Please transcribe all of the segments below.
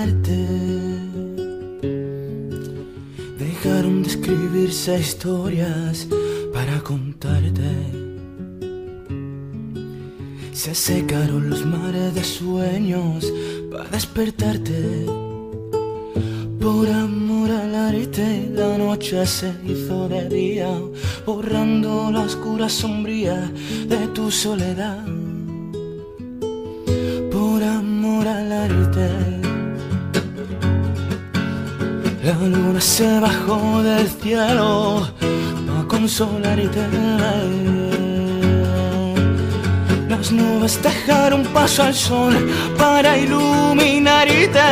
amarte. Dejaron de escribirse historias para contarte. Se secaron los mares de sueños para despertarte. Por amor al arte, la noche se hizo de día, borrando la oscura sombría de tu soledad. Por amor al arte, la luna se bajó del cielo para consolarte. Las nubes dejaron paso al sol para iluminarte.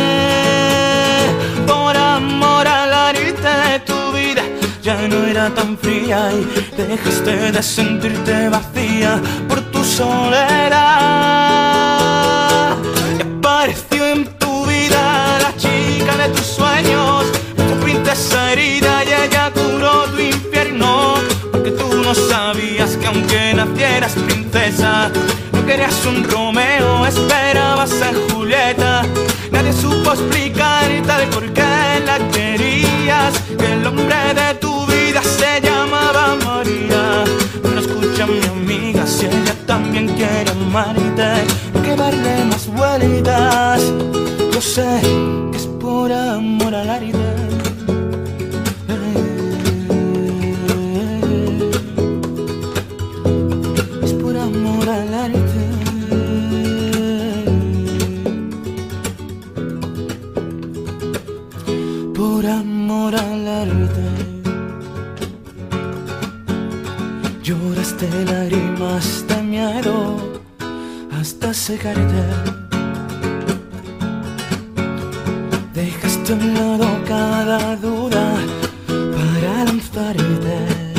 Por amor al arte, tu vida ya no era tan fría y dejaste de sentirte vacía por tu soledad. Y apareció en tu vida la chica de tus sueños, tu princesa herida, y ella curó tu infierno. Porque tú no sabías que aunque nacieras princesa, no querías un Romeo, esperabas a Julieta. Nadie supo explicar tal por qué la querías, que el hombre de tu vida se llamaba María. Pero escucha, mi amiga, si ella también quiere amarte, hay que darle más vueltas. Yo sé que es por amor al arte. Es por amor al arte. Por amor al arte. Lloraste lágrimas de miedo hasta secarte. Dejaste a un lado cada duda para lanzarte.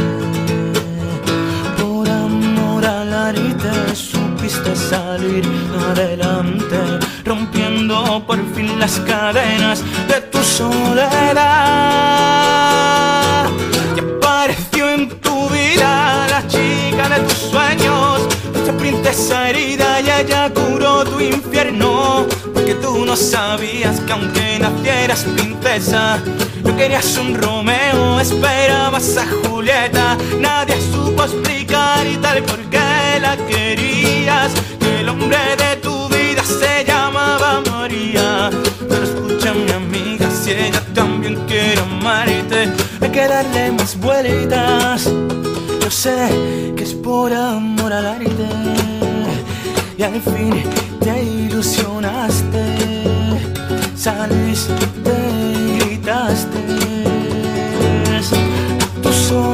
Por amor al arte supiste salir adelante, rompiendo por fin las cadenas de tu soledad. Y apareció en tu vida la chica de tus sueños, esa princesa herida, y ella curó tu infierno. Porque tú no sabías que aunque nacieras princesa, no querías un Romeo, esperabas a Julieta. Nadie supo explicar y tal por qué la querías, que el hombre de tu vida se llamaba María. Pero escucha, mi amiga, si ella también quiere amarte, hay que darle más vueltas. Yo sé que es por amor al arte, y al fin te ilusionaste, saliste y gritaste tu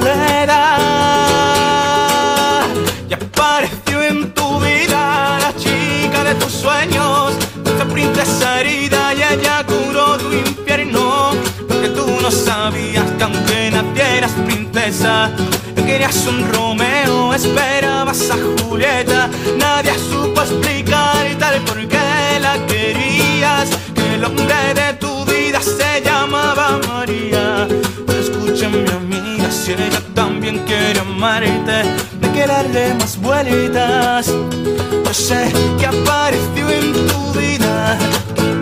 soledad. Y apareció en tu vida la chica de tus sueños, esa princesa herida, y ella curó tu infierno. Porque tú no sabías que aunque nacieras princesa, no querías un Romeo, esperabas a Julieta. Nadie supo explicar y tal por qué la querías, que el hombre de tu vida se llamaba María. Pero escucha, mi amiga, si ella también quiere amarte, hay que darle más vueltas. Yo sé que apareció en tu vida